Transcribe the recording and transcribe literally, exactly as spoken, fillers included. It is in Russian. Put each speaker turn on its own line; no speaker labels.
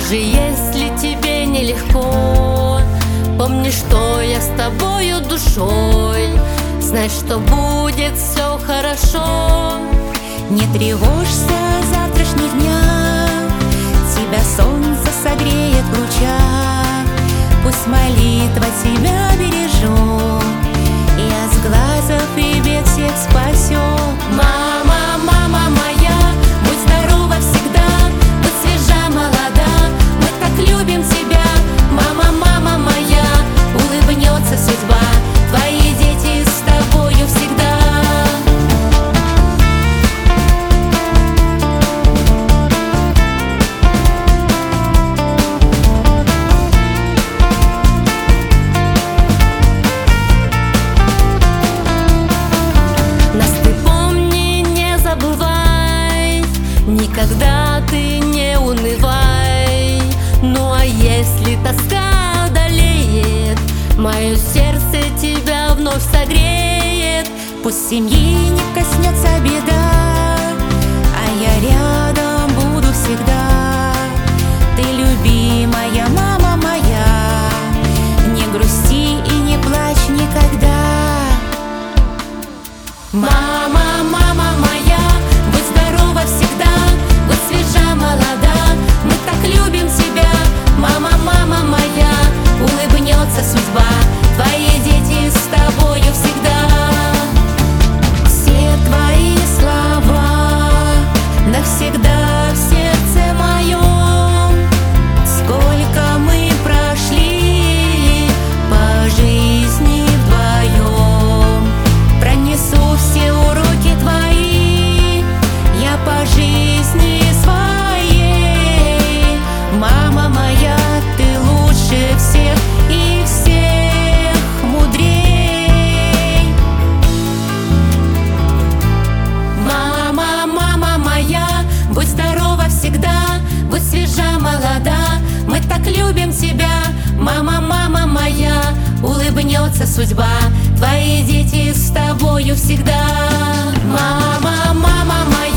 Даже если тебе нелегко, помни, что я с тобою душой. Знай, что будет все хорошо.
Не тревожься о завтрашних днях, тебя солнце согреет в лучах. Пусть молитва тебя бережет, и от сглазов и бед всех спасет.
Мама, мама моя, будь здорова всегда, будь свежа, молода, мы так любим тебя. Мама, мама моя, улыбнется судьба, твои дети с тобою всегда. Никогда ты не унывай. Ну а если тоска одолеет, мое сердце тебя вновь согреет.
Пусть семьи не коснется беда, а я рядом буду всегда. Ты любимая мама моя, не грусти и не плачь никогда.
Мама, мама моя, будь здорова всегда, будь свежа, молода, мы так любим тебя. Мама, мама моя, улыбнется судьба, твои дети с тобою всегда.
Все твои слова навсегда в сердце моем. Сколько мы прошли по жизни вдвоем, пронесу все уроки твои я по жизни своей. Мама моя, ты лучше всех и всех мудрей.
Мама, мама моя, будь здорова всегда, будь свежа, молода, мы так любим тебя. Мама, мама моя, улыбнется судьба, твои дети с тобою всегда. Мама, мама моя.